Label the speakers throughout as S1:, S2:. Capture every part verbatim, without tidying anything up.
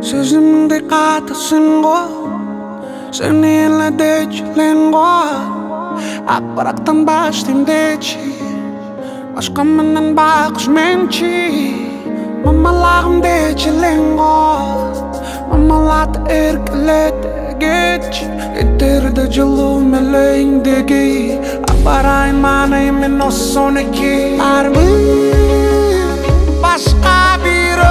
S1: Сөзімде қатысың ғой, сені елі дечілен ғой. Ақпараттан баштым дечі, башқа мінін бақыш менчі. Мамалағым дечілен ғой, мамалаты еркеледі геч. Етерді жылу мелейіндегі, апарайын манайын мен осы сонеки. Армын башқа бері,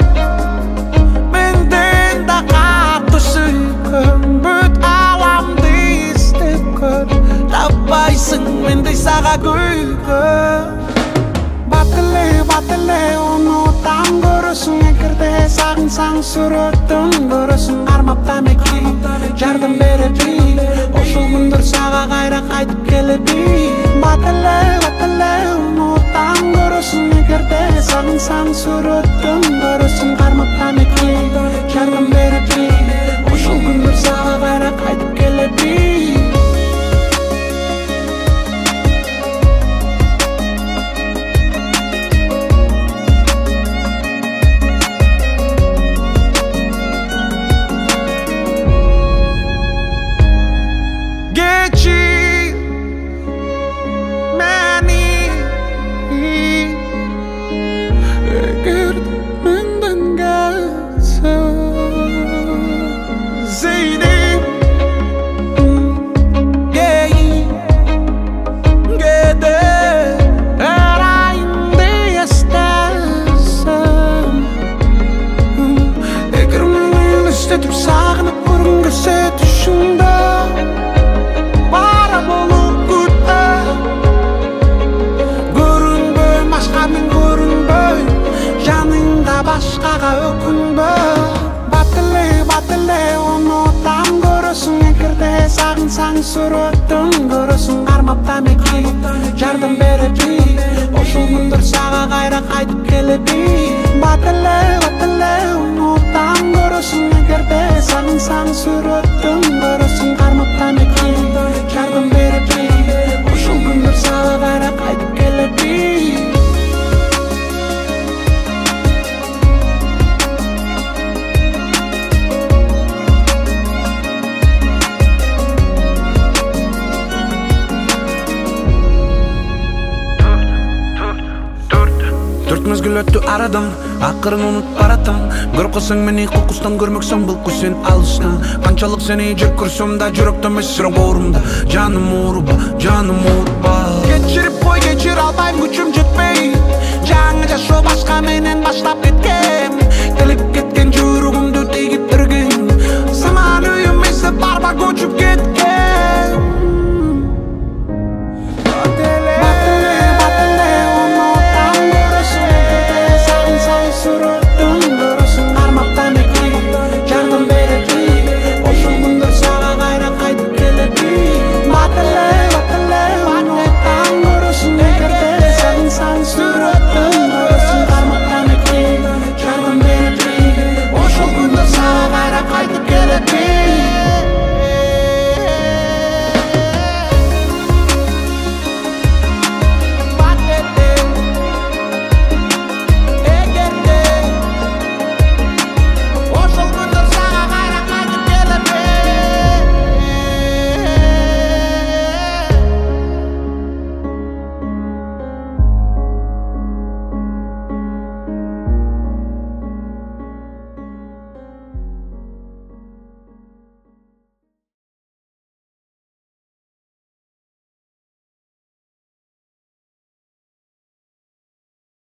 S1: менден да қатты сүйкім. Бүт аламды істеп көр, таппайсың мендей саға күйкім. Батылы, батылы, ұмытам көрісің. Егерде сағынсаң сүреттің көрісің. Армапта меки, жардым береби, ошол күндөр сага кайра кайтып келеби. Батылы, батылы, ұмытам көрісің. Егерде сағынсаң сүреттің көрісің. Армапта меки, жардым береби, ошол күндөр сага кайра кайтып келеби. Başqaға өкінбе. Батылы, батылы, ұмытам көрісің. Егерде сағынсаң сүреттің көрісің. Армапта меки, жардым береби, ошол күндөр сага кайра кайтып келеби. Батылы, батылы, ұмытам көрісің. Егерде сағынсаң сүреттің көрісің. Армапта меки, жардым береби, ошол күндөр сага кайра кайтып келеби. Мезгіл өтті арадан, ақырын ұмыт баратам. Көрқысың мені қоқыстан көрмексің бұл көсен алыстан. Қаншалық сені жек көрсем да жүректі месіріп орымда. Жаным ұрыба, жаным ұрыба. Кешіріп қой, кешір албайым, күшім жетпей. Жаңы жашо башқа менен баштап кеткем. Келіп кеткен жүрегім